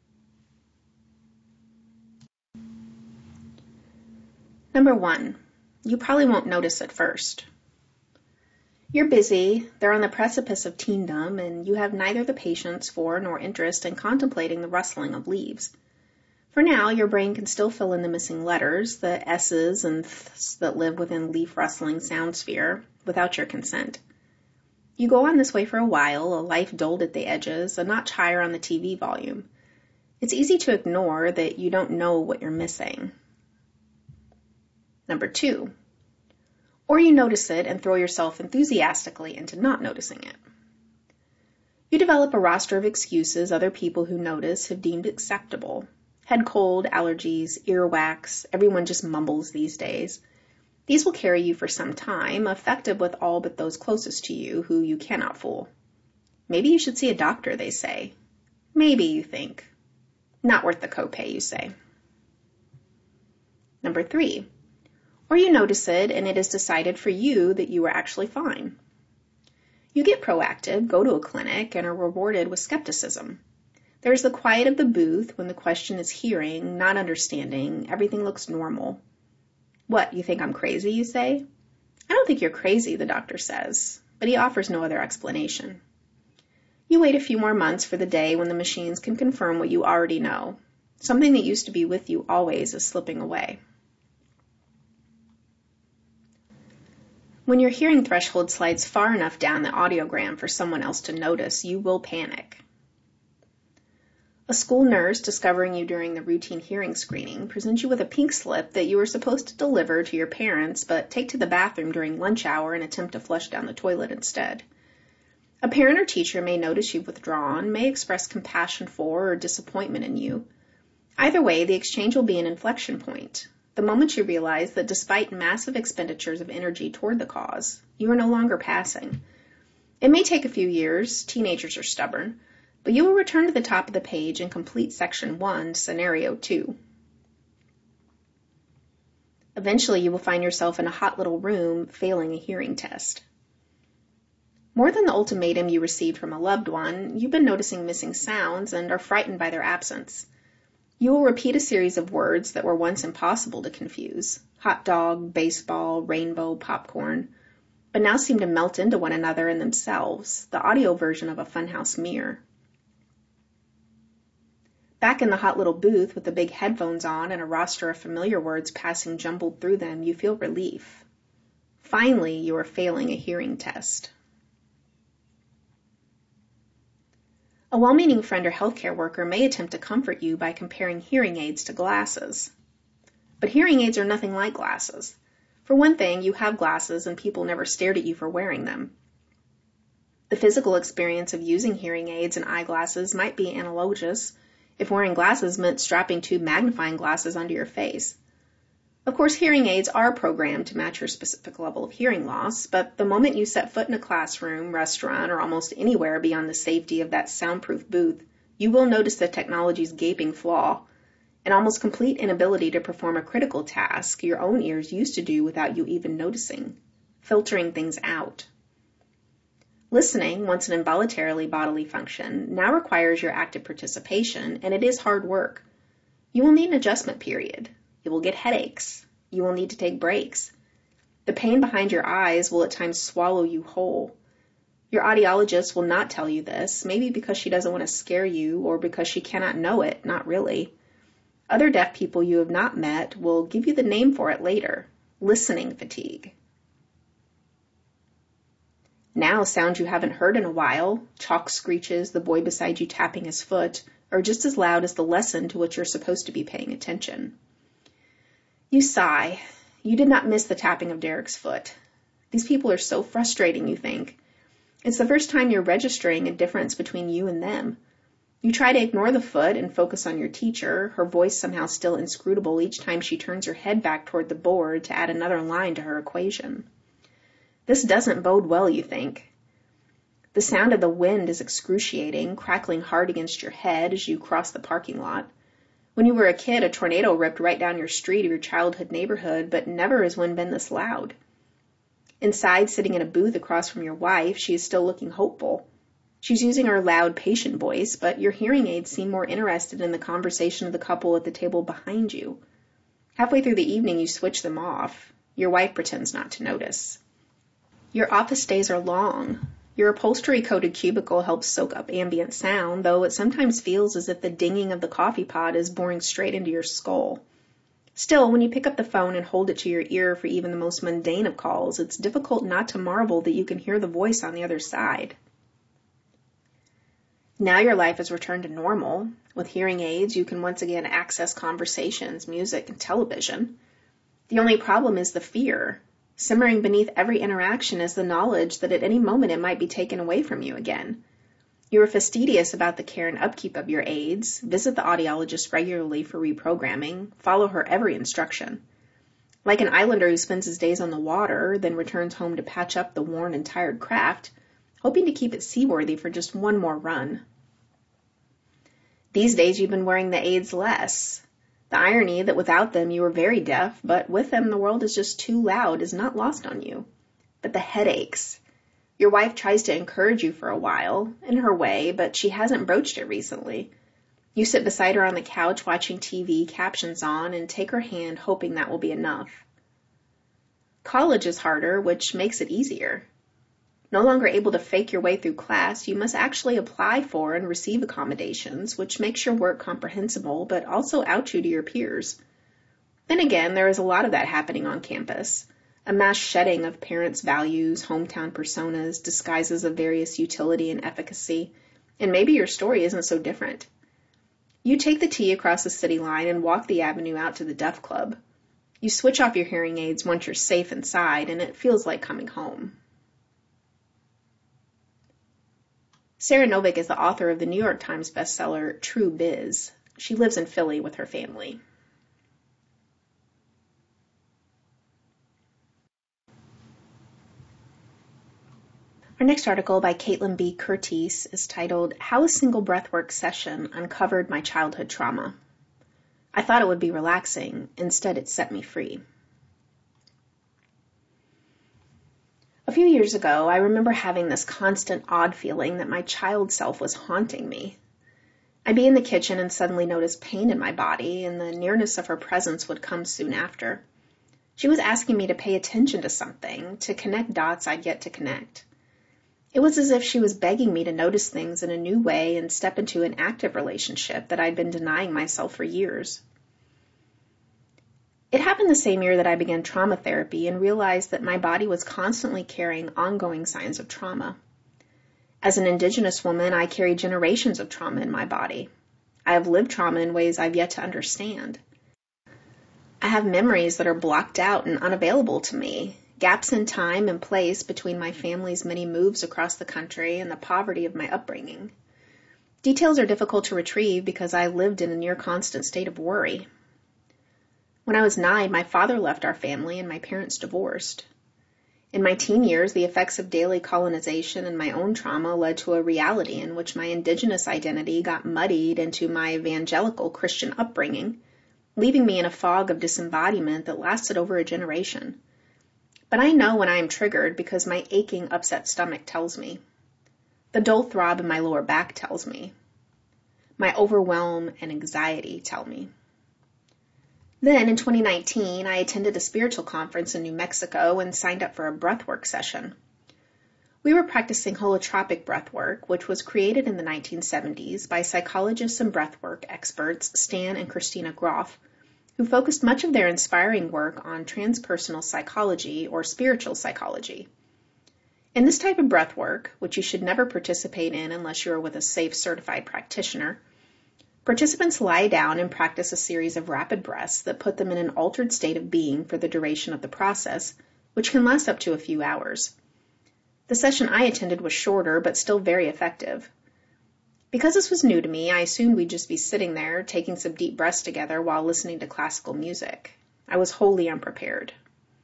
Number 1, you probably won't notice at first. You're busy, they're on the precipice of teendom, and you have neither the patience for nor interest in contemplating the rustling of leaves. For now, your brain can still fill in the missing letters, the S's and Th's that live within leaf rustling sound sphere, without your consent. You go on this way for a while, a life dulled at the edges, a notch higher on the TV volume. It's easy to ignore that you don't know what you're missing. Number 2. Or you notice it and throw yourself enthusiastically into not noticing it. You develop a roster of excuses other people who notice have deemed acceptable. Head cold, allergies, earwax, everyone just mumbles these days. These will carry you for some time, effective with all but those closest to you who you cannot fool. Maybe you should see a doctor, they say. Maybe, you think. Not worth the copay, you say. Number 3. Or you notice it and it is decided for you that you are actually fine. You get proactive, go to a clinic, and are rewarded with skepticism. There is the quiet of the booth when the question is hearing, not understanding. Everything looks normal. What, you think I'm crazy, you say? I don't think you're crazy, the doctor says, but he offers no other explanation. You wait a few more months for the day when the machines can confirm what you already know. Something that used to be with you always is slipping away. When your hearing threshold slides far enough down the audiogram for someone else to notice, you will panic. A school nurse discovering you during the routine hearing screening presents you with a pink slip that you were supposed to deliver to your parents but take to the bathroom during lunch hour and attempt to flush down the toilet instead. A parent or teacher may notice you've withdrawn, may express compassion for or disappointment in you. Either way, the exchange will be an inflection point. The moment you realize that despite massive expenditures of energy toward the cause, you are no longer passing. It may take a few years, teenagers are stubborn, but you will return to the top of the page and complete Section 1, Scenario 2. Eventually, you will find yourself in a hot little room failing a hearing test. More than the ultimatum you received from a loved one, you've been noticing missing sounds and are frightened by their absence. You will repeat a series of words that were once impossible to confuse: hot dog, baseball, rainbow, popcorn, but now seem to melt into one another and themselves, the audio version of a funhouse mirror. Back in the hot little booth with the big headphones on and a roster of familiar words passing jumbled through them, you feel relief. Finally, you are failing a hearing test. A well-meaning friend or healthcare worker may attempt to comfort you by comparing hearing aids to glasses. But hearing aids are nothing like glasses. For one thing, you have glasses and people never stared at you for wearing them. The physical experience of using hearing aids and eyeglasses might be analogous if wearing glasses meant strapping 2 magnifying glasses onto your face. Of course, hearing aids are programmed to match your specific level of hearing loss, but the moment you set foot in a classroom, restaurant, or almost anywhere beyond the safety of that soundproof booth, you will notice the technology's gaping flaw, an almost complete inability to perform a critical task your own ears used to do without you even noticing, filtering things out. Listening, once an involuntarily bodily function, now requires your active participation, and it is hard work. You will need an adjustment period. You will get headaches. You will need to take breaks. The pain behind your eyes will at times swallow you whole. Your audiologist will not tell you this, maybe because she doesn't want to scare you or because she cannot know it, not really. Other deaf people you have not met will give you the name for it later: listening fatigue. Now, sounds you haven't heard in a while, chalk screeches, the boy beside you tapping his foot, are just as loud as the lesson to which you're supposed to be paying attention. You sigh. You did not miss the tapping of Derek's foot. These people are so frustrating, you think. It's the first time you're registering a difference between you and them. You try to ignore the foot and focus on your teacher, her voice somehow still inscrutable each time she turns her head back toward the board to add another line to her equation. This doesn't bode well, you think. The sound of the wind is excruciating, crackling hard against your head as you cross the parking lot. When you were a kid, a tornado ripped right down your street of your childhood neighborhood, but never has wind been this loud. Inside, sitting in a booth across from your wife, she is still looking hopeful. She's using her loud, patient voice, but your hearing aids seem more interested in the conversation of the couple at the table behind you. Halfway through the evening, you switch them off. Your wife pretends not to notice. Your office days are long. Your upholstery-coated cubicle helps soak up ambient sound, though it sometimes feels as if the dinging of the coffee pot is boring straight into your skull. Still, when you pick up the phone and hold it to your ear for even the most mundane of calls, it's difficult not to marvel that you can hear the voice on the other side. Now your life has returned to normal. With hearing aids, you can once again access conversations, music, and television. The only problem is the fear. Simmering beneath every interaction is the knowledge that at any moment it might be taken away from you again. You are fastidious about the care and upkeep of your aids, visit the audiologist regularly for reprogramming, follow her every instruction. Like an islander who spends his days on the water, then returns home to patch up the worn and tired craft, hoping to keep it seaworthy for just one more run. These days you've been wearing the aids less. The irony that without them you are very deaf, but with them the world is just too loud is not lost on you. But the headaches. Your wife tries to encourage you for a while, in her way, but she hasn't broached it recently. You sit beside her on the couch watching TV, captions on, and take her hand hoping that will be enough. College is harder, which makes it easier. No longer able to fake your way through class, you must actually apply for and receive accommodations, which makes your work comprehensible, but also out you to your peers. Then again, there is a lot of that happening on campus. A mass shedding of parents' values, hometown personas, disguises of various utility and efficacy, and maybe your story isn't so different. You take the T across the city line and walk the avenue out to the Deaf Club. You switch off your hearing aids once you're safe inside, and it feels like coming home. Sarah Novick is the author of the New York Times bestseller True Biz. She lives in Philly with her family. Our next article by Caitlin B. Curtis is titled, How a Single Breathwork Session Uncovered My Childhood Trauma. I thought it would be relaxing. Instead, it set me free. A few years ago, I remember having this constant odd feeling that my child self was haunting me. I'd be in the kitchen and suddenly notice pain in my body, and the nearness of her presence would come soon after. She was asking me to pay attention to something, to connect dots I'd yet to connect. It was as if she was begging me to notice things in a new way and step into an active relationship that I'd been denying myself for years. It happened the same year that I began trauma therapy and realized that my body was constantly carrying ongoing signs of trauma. As an Indigenous woman, I carry generations of trauma in my body. I have lived trauma in ways I've yet to understand. I have memories that are blocked out and unavailable to me, gaps in time and place between my family's many moves across the country and the poverty of my upbringing. Details are difficult to retrieve because I lived in a near constant state of worry. When I was 9, my father left our family and my parents divorced. In my teen years, the effects of daily colonization and my own trauma led to a reality in which my Indigenous identity got muddied into my evangelical Christian upbringing, leaving me in a fog of disembodiment that lasted over a generation. But I know when I am triggered because my aching, upset stomach tells me. The dull throb in my lower back tells me. My overwhelm and anxiety tell me. Then, in 2019, I attended a spiritual conference in New Mexico and signed up for a breathwork session. We were practicing holotropic breathwork, which was created in the 1970s by psychologists and breathwork experts Stan and Christina Groff, who focused much of their inspiring work on transpersonal psychology or spiritual psychology. In this type of breathwork, which you should never participate in unless you are with a safe certified practitioner, participants lie down and practice a series of rapid breaths that put them in an altered state of being for the duration of the process, which can last up to a few hours. The session I attended was shorter, but still very effective. Because this was new to me, I assumed we'd just be sitting there, taking some deep breaths together while listening to classical music. I was wholly unprepared.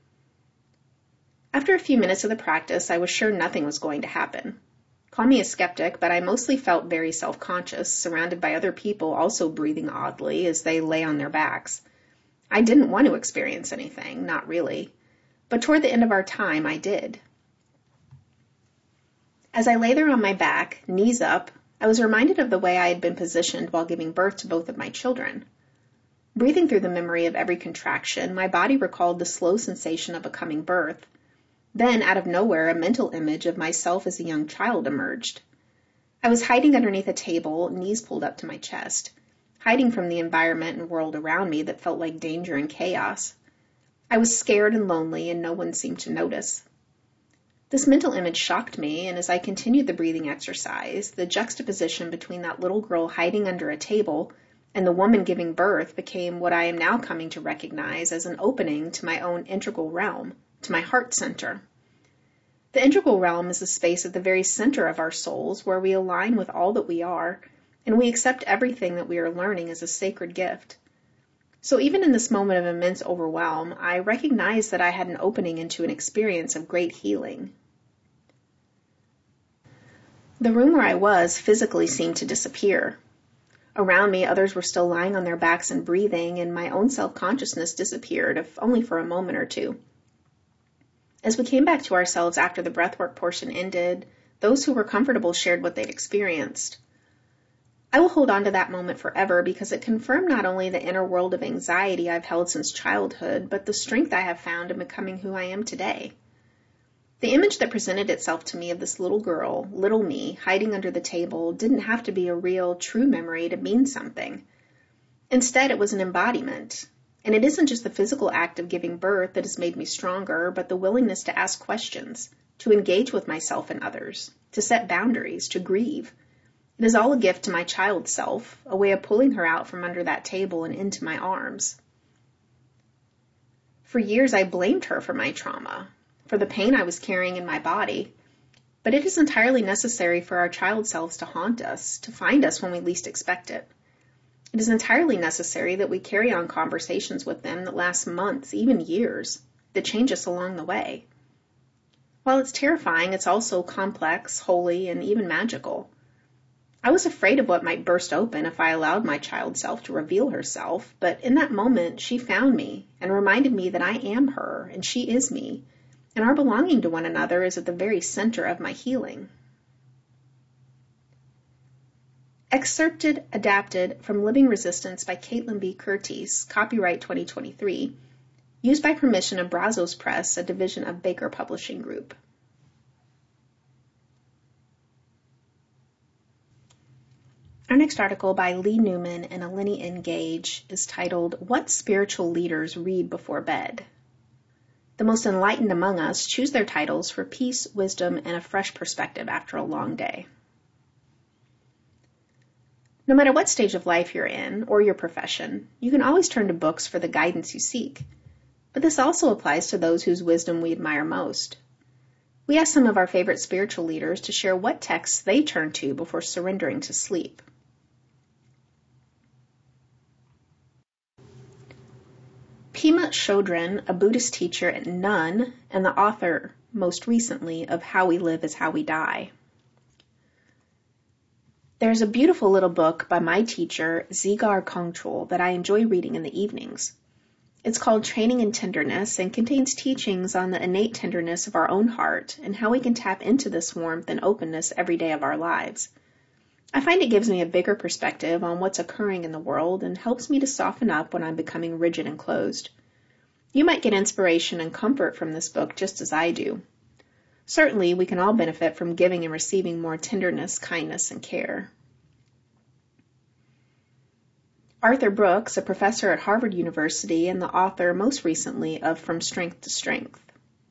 After a few minutes of the practice, I was sure nothing was going to happen. Call me a skeptic, but I mostly felt very self-conscious, surrounded by other people also breathing oddly as they lay on their backs. I didn't want to experience anything, not really. But toward the end of our time, I did. As I lay there on my back, knees up, I was reminded of the way I had been positioned while giving birth to both of my children. Breathing through the memory of every contraction, my body recalled the slow sensation of a coming birth. Then, out of nowhere, a mental image of myself as a young child emerged. I was hiding underneath a table, knees pulled up to my chest. hiding from the environment and world around me that felt like danger and chaos. I was scared and lonely, and no one seemed to notice. This mental image shocked me, and as I continued the breathing exercise, the juxtaposition between that little girl hiding under a table and the woman giving birth became what I am now coming to recognize as an opening to my own integral realm, to my heart center. The integral realm is the space at the very center of our souls where we align with all that we are, and we accept everything that we are learning as a sacred gift. So even in this moment of immense overwhelm, I recognized that I had an opening into an experience of great healing. The room where I was physically seemed to disappear. Around me, others were still lying on their backs and breathing, and my own self-consciousness disappeared, if only for a moment or two. As we came back to ourselves after the breathwork portion ended, those who were comfortable shared what they'd experienced. I will hold on to that moment forever because it confirmed not only the inner world of anxiety I've held since childhood, but the strength I have found in becoming who I am today. The image that presented itself to me of this little girl, little me, hiding under the table didn't have to be a real, true memory to mean something. Instead, it was an embodiment. And it isn't just the physical act of giving birth that has made me stronger, but the willingness to ask questions, to engage with myself and others, to set boundaries, to grieve. It is all a gift to my child self, a way of pulling her out from under that table and into my arms. For years, I blamed her for my trauma, for the pain I was carrying in my body. But it is entirely necessary for our child selves to haunt us, to find us when we least expect it. It is entirely necessary that we carry on conversations with them that last months, even years, that change us along the way. While it's terrifying, it's also complex, holy, and even magical. I was afraid of what might burst open if I allowed my child self to reveal herself, but in that moment she found me and reminded me that I am her and she is me, and our belonging to one another is at the very center of my healing. Excerpted, adapted from Living Resistance by Caitlin B. Curtis, copyright 2023, used by permission of Brazos Press, a division of Baker Publishing Group. Our next article by Lee Newman and Eleni N. Gage is titled, What Spiritual Leaders Read Before Bed? The most enlightened among us choose their titles for peace, wisdom, and a fresh perspective after a long day. No matter what stage of life you're in, or your profession, you can always turn to books for the guidance you seek. But this also applies to those whose wisdom we admire most. We asked some of our favorite spiritual leaders to share what texts they turn to before surrendering to sleep. Pema Chodron, a Buddhist teacher and nun, and the author, most recently, of How We Live is How We Die. There's a beautiful little book by my teacher, Dzigar Kongtrul, that I enjoy reading in the evenings. It's called Training in Tenderness and contains teachings on the innate tenderness of our own heart and how we can tap into this warmth and openness every day of our lives. I find it gives me a bigger perspective on what's occurring in the world and helps me to soften up when I'm becoming rigid and closed. You might get inspiration and comfort from this book just as I do. Certainly, we can all benefit from giving and receiving more tenderness, kindness, and care. Arthur Brooks, a professor at Harvard University and the author most recently of From Strength to Strength.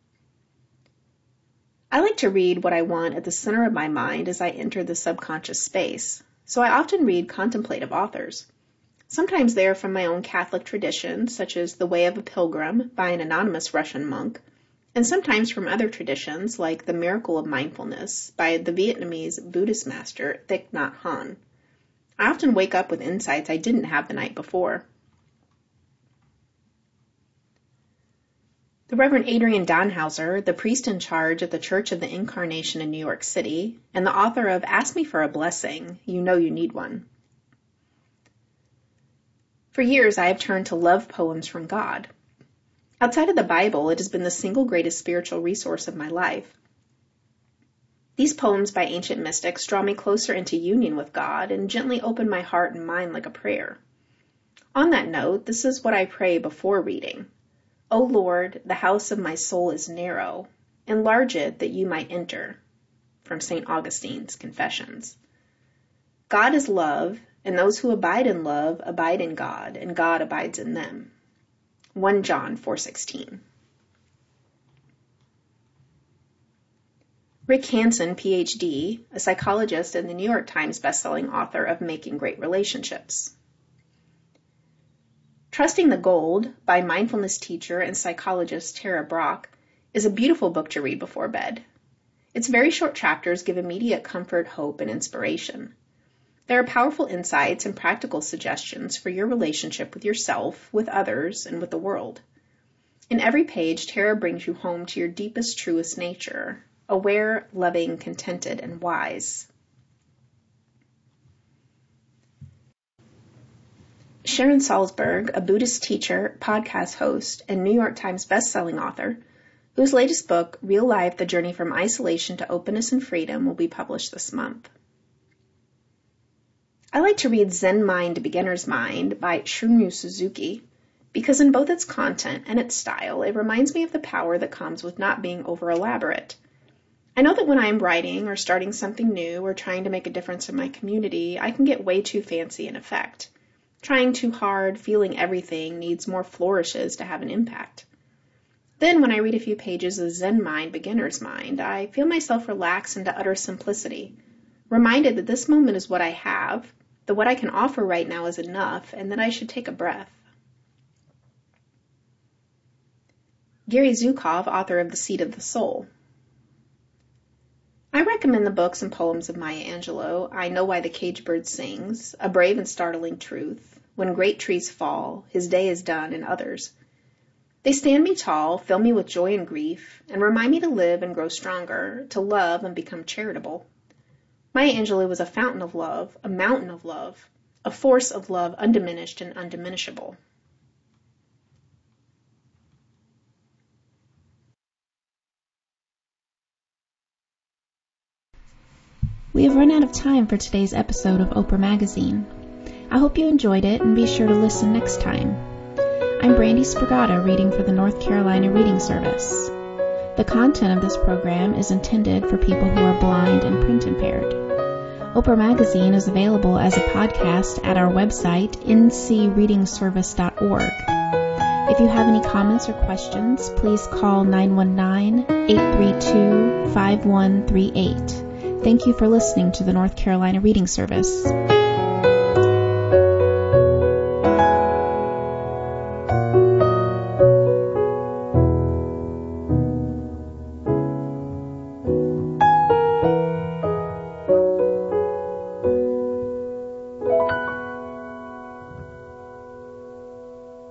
I like to read what I want at the center of my mind as I enter the subconscious space, so I often read contemplative authors. Sometimes they are from my own Catholic tradition, such as The Way of a Pilgrim by an anonymous Russian monk, and sometimes from other traditions like The Miracle of Mindfulness by the Vietnamese Buddhist master Thich Nhat Hanh. I often wake up with insights I didn't have the night before. The Reverend Adrian Dannhauser, the priest in charge at the Church of the Incarnation in New York City, and the author of Ask Me for a Blessing, You Know You Need One. For years, I have turned to love poems from God. Outside of the Bible, it has been the single greatest spiritual resource of my life. These poems by ancient mystics draw me closer into union with God and gently open my heart and mind like a prayer. On that note, this is what I pray before reading. O Lord, the house of my soul is narrow. Enlarge it that you might enter. From St. Augustine's Confessions. God is love, and those who abide in love abide in God, and God abides in them. 1 John 4:16. Rick Hansen, Ph.D., a psychologist and the New York Times bestselling author of Making Great Relationships. Trusting the Gold by mindfulness teacher and psychologist Tara Brach is a beautiful book to read before bed. Its very short chapters give immediate comfort, hope, and inspiration. There are powerful insights and practical suggestions for your relationship with yourself, with others, and with the world. In every page, Tara brings you home to your deepest, truest nature, aware, loving, contented, and wise. Sharon Salzberg, a Buddhist teacher, podcast host, and New York Times bestselling author, whose latest book, Real Life, The Journey from Isolation to Openness and Freedom, will be published this month. I like to read Zen Mind, Beginner's Mind by Shunryu Suzuki because in both its content and its style, it reminds me of the power that comes with not being over-elaborate. I know that when I am writing or starting something new or trying to make a difference in my community, I can get way too fancy in effect. Trying too hard, feeling everything needs more flourishes to have an impact. Then when I read a few pages of Zen Mind, Beginner's Mind, I feel myself relax into utter simplicity, reminded that this moment is what I have, that what I can offer right now is enough, and that I should take a breath. Gary Zukav, author of The Seat of the Soul. I recommend the books and poems of Maya Angelou, I Know Why the Caged Bird Sings, A Brave and Startling Truth, When Great Trees Fall, His Day is Done, and others. They stand me tall, fill me with joy and grief, and remind me to live and grow stronger, to love and become charitable. Maya Angelou was a fountain of love, a mountain of love, a force of love undiminished and undiminishable. We have run out of time for today's episode of Oprah Magazine. I hope you enjoyed it and be sure to listen next time. I'm Brandy Spragata reading for the North Carolina Reading Service. The content of this program is intended for people who are blind and print impaired. Oprah Magazine is available as a podcast at our website, ncreadingservice.org. If you have any comments or questions, please call 919-832-5138. Thank you for listening to the North Carolina Reading Service.